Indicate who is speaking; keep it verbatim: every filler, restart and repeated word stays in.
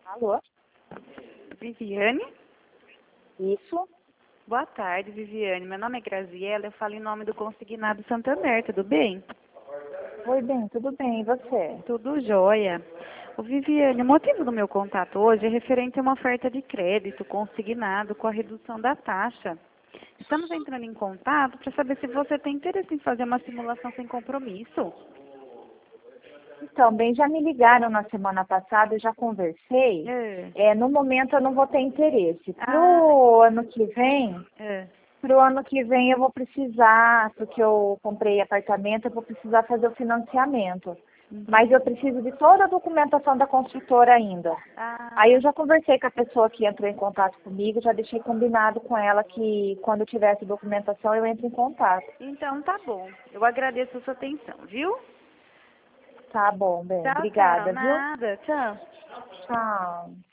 Speaker 1: Alô?
Speaker 2: Viviane?
Speaker 1: Isso?
Speaker 2: Boa tarde, Viviane. Meu nome é Graziela, eu falo em nome do Consignado Santander, tudo bem?
Speaker 1: Oi, bem, tudo bem, e você?
Speaker 2: Tudo jóia. Ô, Viviane, o motivo do meu contato hoje é referente a uma oferta de crédito consignado com a redução da taxa. Estamos entrando em contato para saber se você tem interesse em fazer uma simulação sem compromisso.
Speaker 1: Então, bem, já me ligaram na semana passada, eu já conversei.
Speaker 2: É.
Speaker 1: É, no momento eu não vou ter interesse. Para
Speaker 2: Ah,
Speaker 1: o ano que vem,
Speaker 2: é.
Speaker 1: para o ano que vem eu vou precisar, porque eu comprei apartamento, eu vou precisar fazer o financiamento. Mas eu preciso de toda a documentação da construtora ainda.
Speaker 2: Ah,
Speaker 1: Aí eu já conversei com a pessoa que entrou em contato comigo, já deixei combinado com ela que quando eu tivesse documentação eu entro em contato.
Speaker 2: então tá bom. Eu agradeço a sua atenção, viu?
Speaker 1: Tá bom, bem,
Speaker 2: Tchau, tchau.
Speaker 1: obrigada, viu?
Speaker 2: Nada. Tchau.
Speaker 1: Tchau.